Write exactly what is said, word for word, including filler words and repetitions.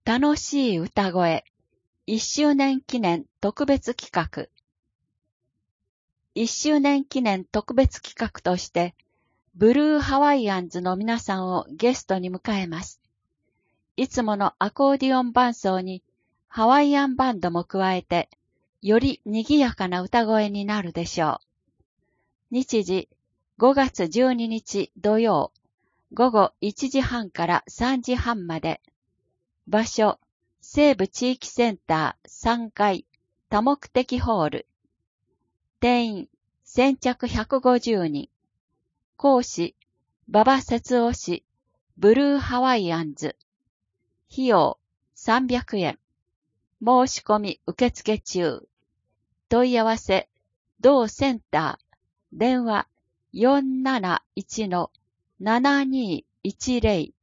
楽しい歌声いっしゅうねん記念特別企画。いっしゅうねん記念特別企画として、ブルーハワイアンズの皆さんをゲストに迎えます。いつものアコーディオン伴奏にハワイアンバンドも加えて、より賑やかな歌声になるでしょう。日時ごがつじゅうににち土曜、午後いちじはんからさんじはんまで。場所、西部地域センターさんがい多目的ホール。定員先着ひゃくごじゅうにん。講師、馬場節夫氏、ブルーハワイアンズ。費用さんびゃくえん。申し込み受付中。問い合わせ、同センター、電話 よんなないちのななにいちぜろ